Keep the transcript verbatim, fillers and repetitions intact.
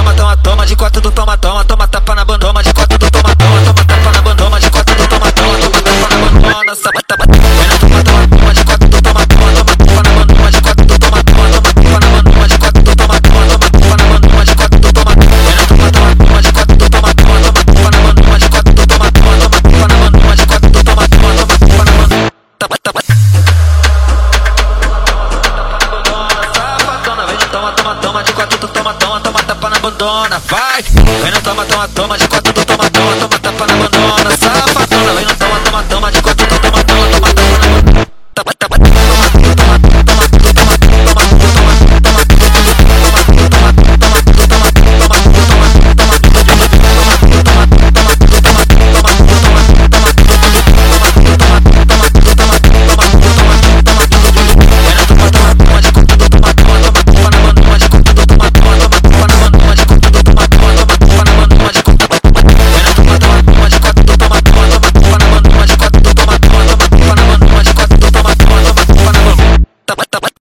toma, toma, toma de quatro do toma, toma, toma tapa na bunda, toma de quatro do toma, toma, toma tapa na bunda, toma de quatro do toma, toma, toma tapa na bunda, tapa, tapa, toma, toma, toma de quatro do toma, toma, toma tapa na bunda, toma de quatro do toma, toma, toma tapa na bunda, toma de quatro do toma, toma, toma tapa na bunda, toma de quatro do toma, toma, toma, toma de quatro do toma, toma, toma tapa na bunda, toma de quatro do toma, toma, toma tapa na bunda, toma de quatro do toma, toma, toma tapa na bunda, tapa, tapa. Toma, toma, toma de quatro, tu toma, toma, toma tapa na bundona, vai. Vem no toma, toma, toma de quatro.